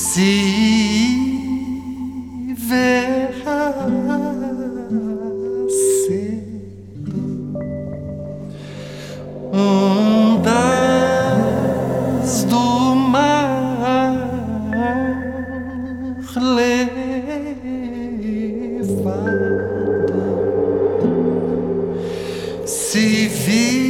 Se verrasse ondas do mar levada, se vir